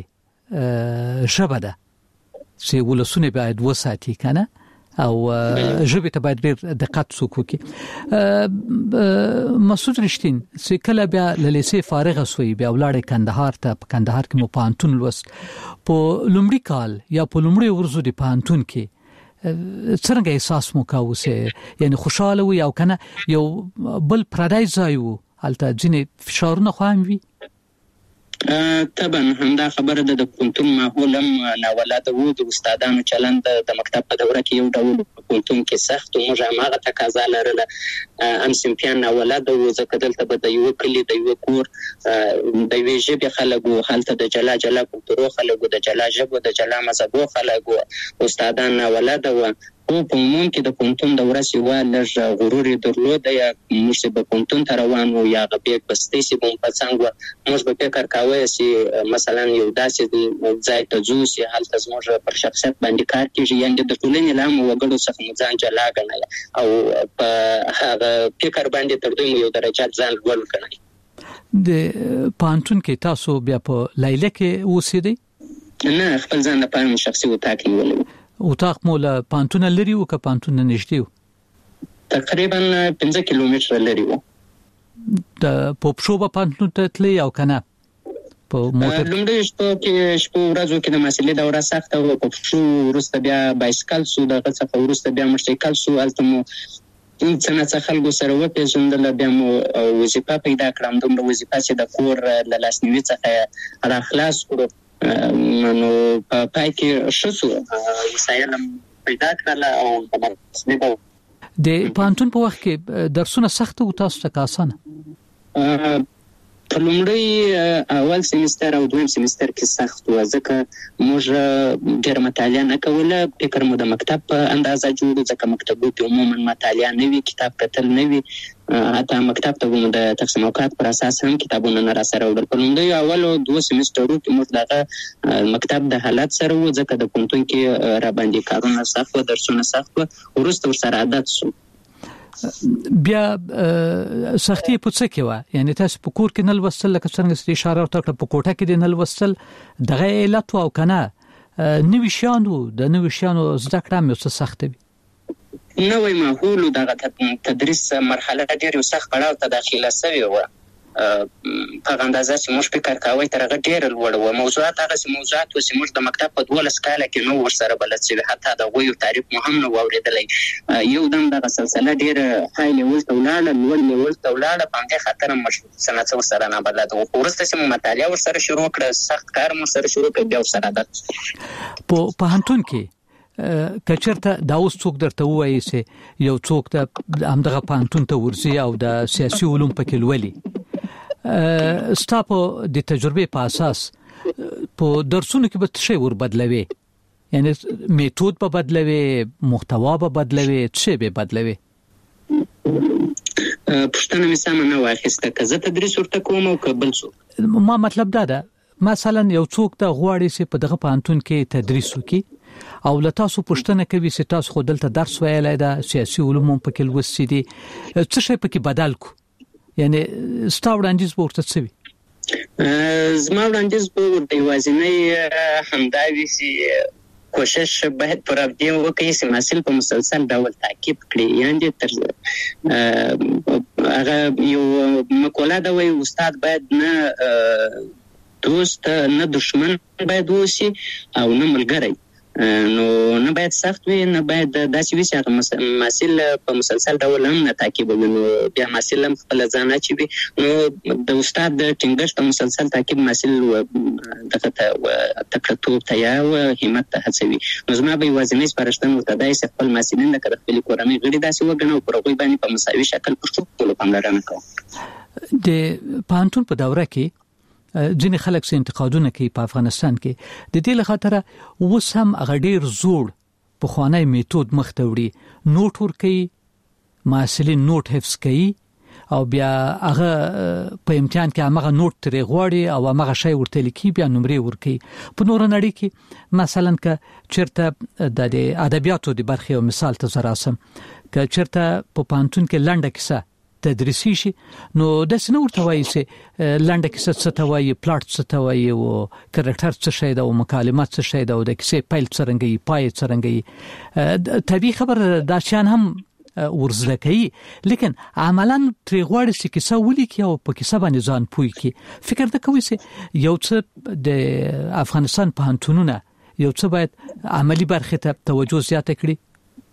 ژبه ده چې ولسونه باید وساتي کنه او ژبه ته باید ډېر دقت وکړي مسعود رښتین چې کله بیا للیسې فارغ شوی بیا ولاړ کندهار ته په کندهار کې مو پانتون لوست په لومړي کال یا په لومړي ورځو د پانتون کې څنګه احساس مو کاوه یعنی خوشاله و یا کنه یو بل پردای ځای و البته ځینې فشارونه خو هم وي طبعا همدا خبره ده د پونتون ماحول هم ناولاده وو د استادانو چلند د مکتب په دوره کې یو ډول پونتون کې سخت او موږ هغه تقاضا لرله ام سمپیان ناولاده وو ځکه دلته به د یو کلی د یو کور د وی ژبې خلکو هلته د جلا جلا کلتورو خلکو د جلا ژبو د جلا مذهبو خلکو استادان ناولاده وو او په عموم کې د پونتون د ورسې و لږ غرور درلود یا موږ به پونتون ته روان وو یا غبیک بستې سي بم پڅنګ و موږ به فکر کاوه چې مثلا یو داسې ځای ته ځو چې هلته زموږ پر شخصیت باندې کار کیږي یعنی د ټولنې لام وګړو څخه ځان جلا غنای او په هغه فکر باندې تر دوی یو درجه ځان لوړ کړی د پانتون کې تاسو بیا په لایله کې اوسېدی نه خپل ځان لپاره شخصي وټاک نیولې او تاق مولا پانتون لري او که پانتون نشته تقریبا پنځه کیلومتره لري وو د پوپشو په پانتون ته تللی او کنه په موټر لومړی شپه کې شپه ورځو کې د مسلې دوره سخته و پوپشو ورسته بیا بایسکل سو دغه څخه ورسته بیا موټرسایکل سو التمو څنګه څه خلکو سره و پیژندل بیا مو وظیفه پیدا کړم دومره وظیفه چې د کور له لاسنیوي څخه را خلاص کړو نو په پای کې شسو وسایل پیدا کړل او د مسلې د پانتون په وخت کې درسونه سخت او تاسو ته آسانه په لومړی اول سیمستر او دویم سیمستر کې سخت و ځکه موږ ډېر مطالعه نه کوله فکر مو د مکتب په اندازه جوړ ځکه مکتبو کې عموما مطالعه نه وي کتاب کتل نه وي حتی مکتب ته مو د تقسیم اوقات پر اساس هم کتابونه نه را سره وړل په لومړی اول او دوه سیمسترو کې موږ دغه مکتب د حالت سره و ځکه د پونتون کې را باندې کارونه سخت و درسونه سخت و ورسته ورسره عادت شو بیا سختي په څه کې و یعنی تاسو په کور کې نل وصل لکه څنګه اشاره وکړه په کوټه کې نل وصل دغه علت او کنه نوې شانو د نوې شانو زده کړه مې څه سخت وي نوې ماحول دغه تدریس مرحله ډېر سخت پړاو ته داخله شوی و په اندازه چې موږ فکر کاوه تر هغه ډېر لوړ و موضوعات هغه موضوعات چې موږ د مکتب په دوه سکاله کې نو ورسره بلد شوی حتی د غوي تاریخ مهم نو اوریدلې یو دم د سلسله ډېر هاي لیول ته ولاړه لوړ لیول ته ولاړه په دې خاطر مشهور سنت ورسره نه بلد او ورسته چې مطالعه ورسره شروع کړه سخت کار مو سره شروع کړ بیا ورسره عادت په پهنتون کې کچرته دا اوس څوک درته وایي چې یو څوک د همدغه پهنتون ته ورسي او د سیاسي علوم پکې لولي ستاسو د تجربه په اساس په درسونو کې به څه ور بدلوي یعنی میتود په بدلوي محتوا په بدلوي څه به بدلوي پښتنه مې سم نه واخیسته که زه تدریس ورته کوم او قبل څو ما مطلب دا ده مثلا یو څوک د غواړي چې په دغه پانتون کې تدریس وکړي او لتاسو پښتنه کوي چې تاسو خو دلته درس ویلای دا سیاسي علوم په کې لوستي دي څه شي په کې بدل کو یعنی ستاو وړاندیز ورته څه وي زما وړاندیز په د وازنې همداوي چې کوشش باید پر دې وکړي چې محصل په مسلسل ډول تعقیب کړي یعنی تر هغه یو مقوله دا وایي استاد باید نه دوست نه دشمن باید وسی او نه ملګری نو نه باید سخت وي نه باید داسې وي چې محصل په مسلسل ډول هم نه تعقیب وي نو بیا محصل هم خپل ځان اچوي نو د استاد د ټینګښت مسلسل تعقیب محصل دغه تکړتوب ته یا همت ته هڅوي نو زما به وازنې سپارښتنه ورته دی چې خپل محصلین لکه خپل کورنۍ غړي داسې وګڼو او پر هغوی باندې په مساوي شکل پښتو پاملرنه کوي د پانتون په دوره کې ځینې خلک څه انتقادونه کوي په افغانستان کې د دې لخاطر اوس هم هغه ډېر زوړ په خوانی میتود مخ ته وړي نوٹ ور کوي محصلین نوٹ حفظ کوي او بیا هغه په امتحان کې هغه نوٹ ترې غواړي او هغه شی ورته لیکي بیا نمرې ور کوي په نور نړۍ کې مثلا ک چرته د ادبیاتو د برخې او مثال ته زراسم ک چرته په پانتون کې لنډه کیسه تدریسي شي نو د سينو ورته وایي چې لنډه کیسه څه ته وایي پلاټ څه ته وایي او کریکټر څه شی دا او مکالمات څه شی دا او د کیسې پیل څرنګه یې پای څرنګه یې طبيعي خبر دا شان هم ورزله کوي لیکن عملاً تری غواړي چې کیسه ولیکي او په کیسه باندې ځان پوي کی فکر دا کوي چې یو څه د افغانستان په هنتونونه یو څه باید عملی برخه ته توجه زیاته کړي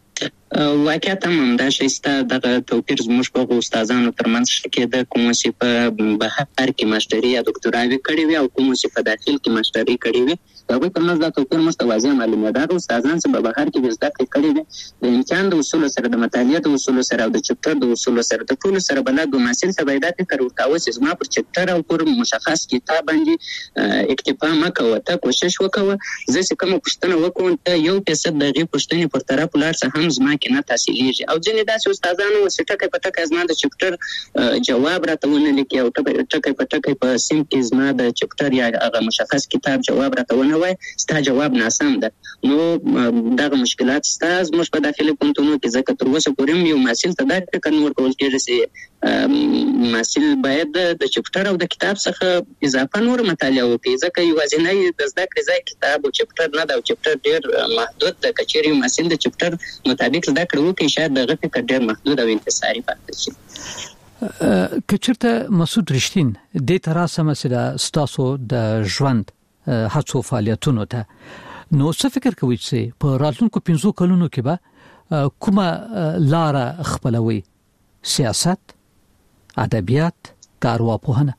واقعیت هم دا شایسته دغه توپیر زموږ په استادانو ترمنځ شکېده، کوم چې په بهر کې ماستري یا ډاکټراوي کړې وي او کوم چې په داخل کې ماستري کړې وي، هغوی ترمنځ دا توپیر موږ ته واضح معلومېده. هغه استادان چې په بهر کې زده کړې کړې وي د امتحان د اصولو سره، د مطالعې د اصولو سره او د چپټر د اصولو سره د ټولو سره بلد و. محصل ته باید دا فکر ورکاوه چې زما پر چپټر او پر مشخص کتاب باندې اکتفا مه کوه، ته کوشش وکوه زه چې کومه پوښتنه وکړم ته یو فیصد د هغې پوښتنې پر طرف ولاړ شه هم زما کې نه تحصیلېږي. او ځینې داسې استادان وو چې ټکی په ټکی زما د چپټر جواب راته ونه لیکي او ټکی په ټکی په سیم کې زما د چپټر یا هغه مشخص کتاب جواب راته ونه وایي، ستا جواب ناسم ده. نو دغه مشکلات ستا زموږ په داخلي پوهنتونونو کې، ځکه تر اوسه پورې هم یو محصل ته دا فکر نه ورکول کېږي چې محصل باید د چپټر او د کتاب څخه اضافه نور مطالعه وکړي، ځکه یوازینی د زده کړې ځای کتاب او چپټر نه ده او چپټر ډېر محدود ده. که چېرې یو محصل د چپټر مطابق زده کړه وکړي شاید دغه فکر ډېر محدود او انحصاري پاتې شي. که چېرته مسعود رښتین دې ته راسمه چې د ستاسو د ژوند هڅو فعالیتونو ته، نو څه فکر کوئ چې په راتلونکو پنځو کلونو کې به کومه لاره خپلوي؟ سیاست، ادبیات، کارواپوهنه؟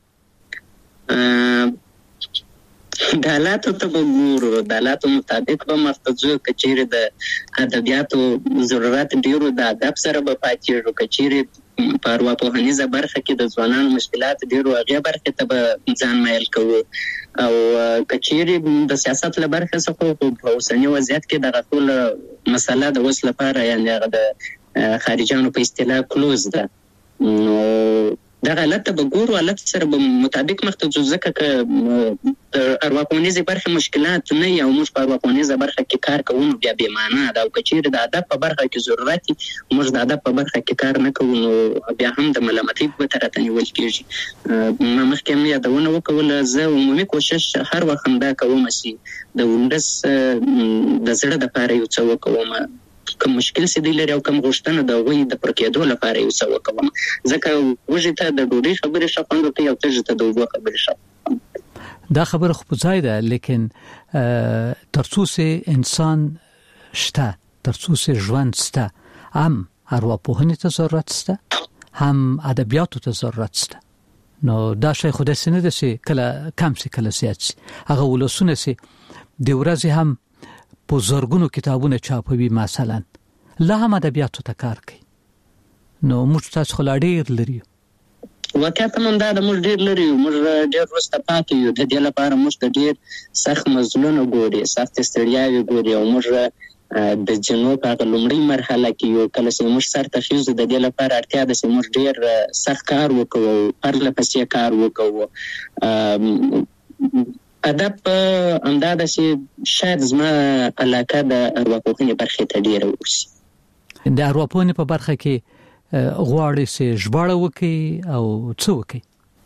د حالاتو ته به ګورو، د حالاتو مطابق به مخته ځو. که چېرې د ادبیاتو ضرورت ډېرو د ادب سره به پاتېږو، که چېرې په ارواپوهنیزه برخه کې د ځوانانو مشکلات ډېرو هغې برخې ته به ځان میل کوو، او که چېرې د سیاست له برخې څخه په اوسني وضعیت کې دغه ټوله مسله د اوس لپاره یعنې هغه د خارجیانو په اصطلاح کلوز ده. نو دغه حالت ته به ګورو، حالت سره به مطابق مخته ځو، ځکه که د ارواپوهنیزې برخې مشکلات نه وي او موږ په ارواپوهنیزه برخه کې کار کوو نو بیا بېمعنه ده. او که چېرې د ادب په برخه کې ضرورت وي موږ د ادب په برخه کې کار نه کوو نو بیا هم د ملامتۍ په ګوته راته نیول کېږي. ما مخکې هم یادونه وکوله، زه عمومي کوشش هر وخت همدا کوم چې د ولس د زړه دپاره یو څه وکوم، کوم مشکل چې دی لري او کوم غوښتنه د هغوی د پر کېدو لپاره یو څه وکوم، ځکه وږي ته د ډوډۍ خبرې ښه خوند ورکوي او تږي ته د اوبو خبرې ښه. دا خبره خو په ځای ده، لیکن تر څو چې انسان شته، تر څو چې ژوند شته، هم ارواپوهنې ته ضرورت شته، هم ادبیاتو ته ضرورت شته. نو دا شی خو داسې نه ده چې کله کم شي کله زیات شي. هغه ولسونه چې د ورځې هم په زرګونو کتابونه چاپوي مثلا، لا هم ادبیاتو ته کار کوي. نو موږ تاسو خو لا ډېر لري. واقعیت هم دا د موږ ډېر لري، موږ ډېر وروسته پاتې یو. د دې لپاره موږ ته ډېر سخت مزلونه ګوري، سخت ستړیاوې ګوري، او موږ د جنو په هغه لومړۍ مرحله کې یو کله چې موږ سر ته خیږو د دې لپاره اړتیا ده چې موږ ډېر سخت کار وکړو، پرله پسې کار وکړو. ادب همدا ده چې شاید زما علاقه د ارواپوهنې برخې ته ډېره اوسي. د ارواپوهنې په برخه کې غواړئ چې ژباړه وکړئ او څه وکړئ؟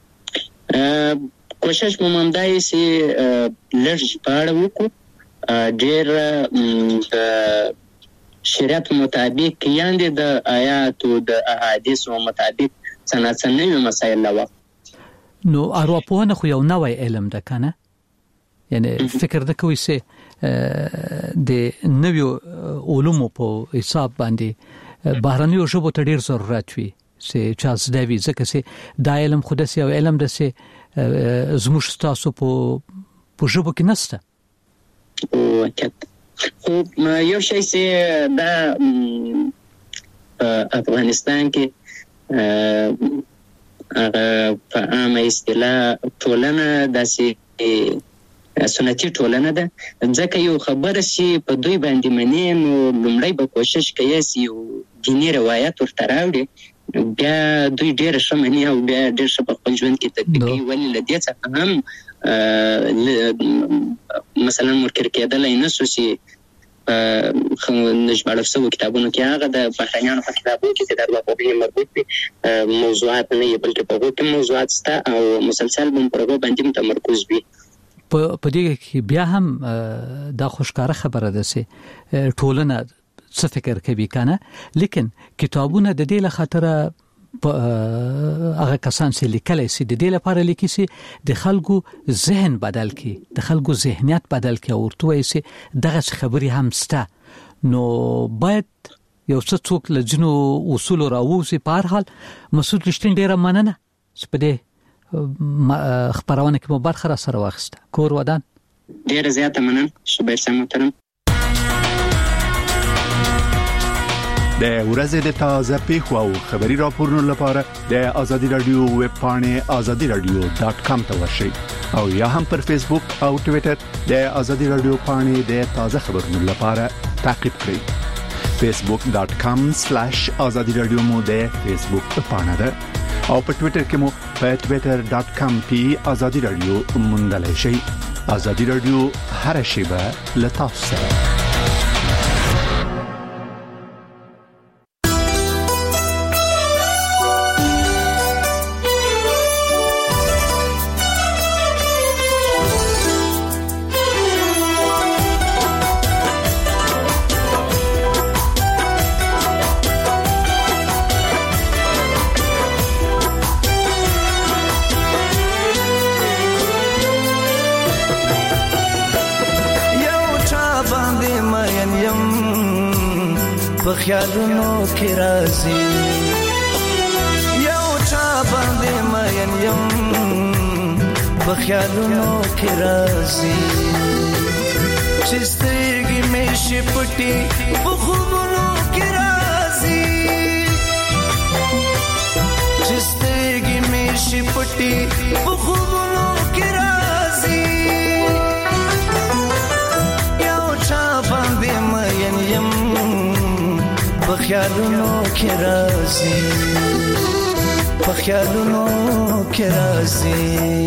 کوشش مو همدا یې چې لږ ژباړه وکړو، ډېر د شریعت مطابق یعنې د آیاتو د احادیثو مطابق څه ناڅه نوي مسایل لوه. نو ارواپوهنه خو یو نوی علم ده که نه؟ یعنی فکر نه کوئ چې د نویو علومو په حساب باندې بهرنیو ژبو ته ډېر ضرورت وي چې چا زده وي، ځکه چې دا علم خو داسې یو علم ده چې زموږ ستاسو په ژبو کې نشته. خو یو شی چې دا په افغانستان کې په عامه اصطلاح ټولنه داسې سنتي ټولنه ده، ځکه یو خبره چې په دوی باندې مني نو لومړی به کوشش کوي چې یو دیني روایت ورته راوړي، بیا دوی ډېر ښه مني او بیا ډېر ښه په خپل ژوند کې تطبیقوي. ولې له دې څخه هم مثلا منکر کېدلی نه شو چې ژباړل شوو کتابونو کې هغه د بهرنیانو په کتابونو کې چې د ارواپوهنې مربوط وي موضوعات نه وي، بلکې په هغو کې موضوعات شته او مسلسل به په هغو باندې متمرکز وي. په دې کې بیا هم دا خوشکاره خبره ده چې ټولنه څه فکر کوي کنه، لیکن کتابونه د دې لخاطره هغه کسان چې لیکلی شي د دې لپاره لیکي چې د خلکو ذهن بدل کړي، د خلکو ذهنیت بدل کړي او ورته وایي چې دغه خبرې هم شته. نو باید یو څه څوک لجنو اصول راوځي. په هر حال مسعود رښتین ډیره مننه چې په دې خبرونه کې مو برخه را سره واخیسته. کور ودان ډیره زیاته مننه شبیر صاحب محترم. د ورځې د تازه پیښو او خبري راپورونو لپاره د آزادي رادیو ویب پاڼه آزادي رادیو ډاټ کام ته ورشئ او یا هم پر فیسبوک او ټوئیټر د آزادي رادیو پاڼه د تازه خبرونو لپاره تعقیب کړئ. فیسبوک ډاټ کام سلیش آزادي رادیو مو د فیسبوک پاڼه ده او په ټوئیټر کې مو په ټوئیټر ډاټ کام پی آزادي رادیو موندلای شئ. آزادي رادیو هر شیبه له تاسو سره. خیالونو کې راځي یو چا باندې مین یم په خیالونو کې راځي چې سترګې مې شي پټي په خوبونو کې راځي چې سترګې مې شي پټي په خوبونو کې راځي یو چا باندې مین یم په خیالونو کې راځي په خیالونو کې راځي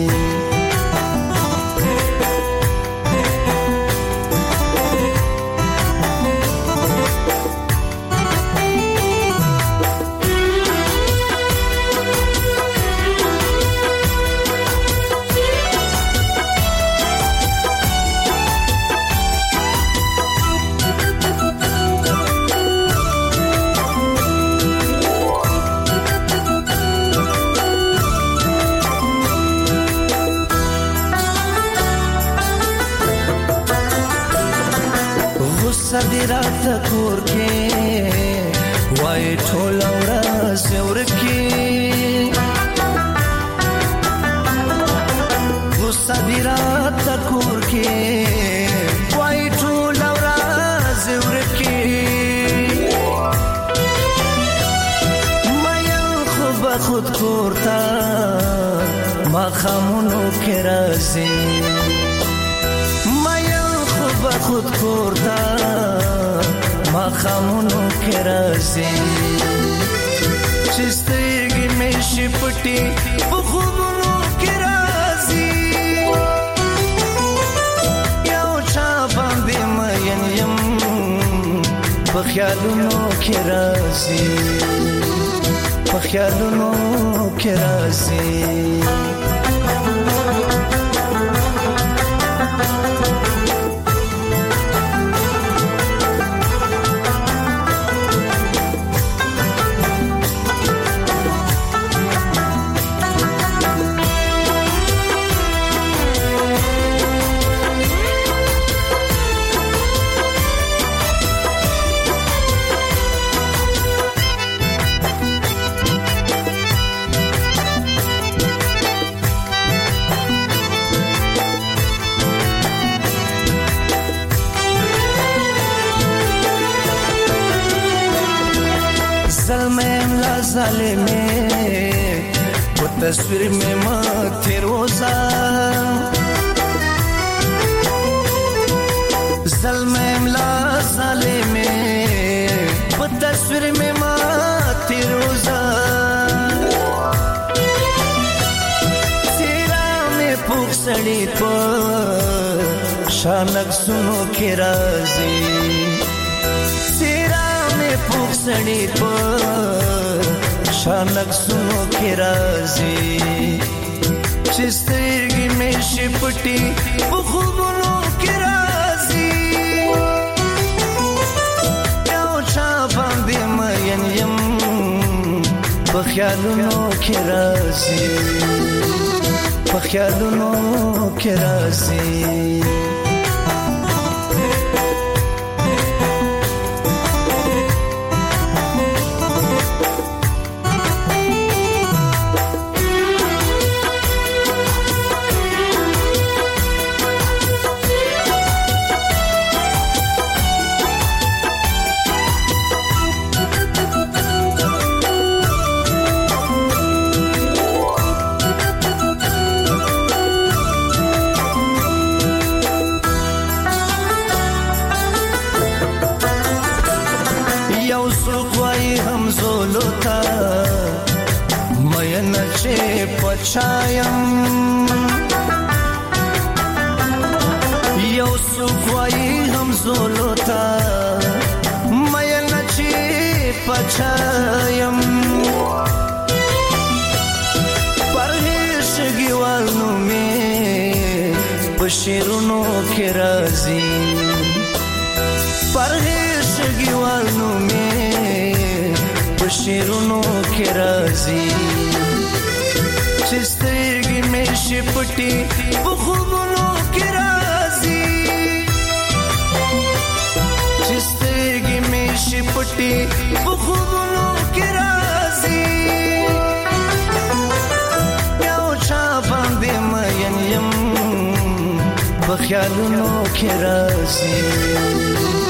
صدرات کور کې وای ټول ورځ ورکی و صدرات کور کې وای ټول ورځ ورکی مې خو به خود کوړتا ما خامونو کې راځي خود کوړتا ما خامونو کې راځي چې سترګې مې شي پټي په خوبونو کې راځي یو چا باندې مین یم په خیالونو کې راځي په خیالونو کې راځي ظالمه वो तस्वीर में माथे रोजा ज़ल्मे इमला ज़ालिमे वो तस्वीर में माथे रोजा तेरा में पुखसड़ी पर शानक सुनो के राज़ी तेरा में पुखसड़ी पर शानक सुनो के राज़ी चिस्तरगी में शिपटी वो खूबनो के राज़ी याओ चा बांधे मयन यम बख्यालुनो के राज़ी बख्यालुनो के राज़ी چایم یو سوخوایی هم زولوتا میا نچی پچایم پرهیشگی والنو می بشیرونو کی رازی پرهیشگی والنو می بشیرونو کی رازی چسترگی می شپٹی بخوبونو کی رازی چسترگی می شپٹی بخوبونو کی رازی یو چا باندې مین یم بخیالونو کی رازی